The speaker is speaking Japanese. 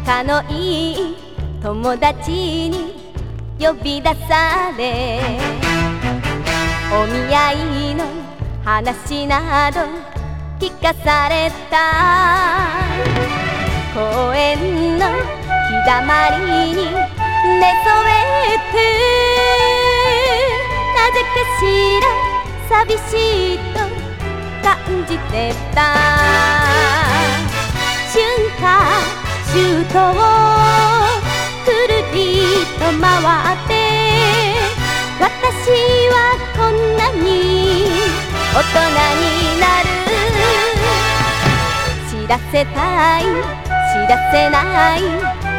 仲のいい友達に呼び出され、お見合いの話など聞かされた。公園の日だまりに寝そべってなぜかしら寂しいと感じてた。春夏秋冬くるりと回って私はこんなに大人になる。知らせたい知らせない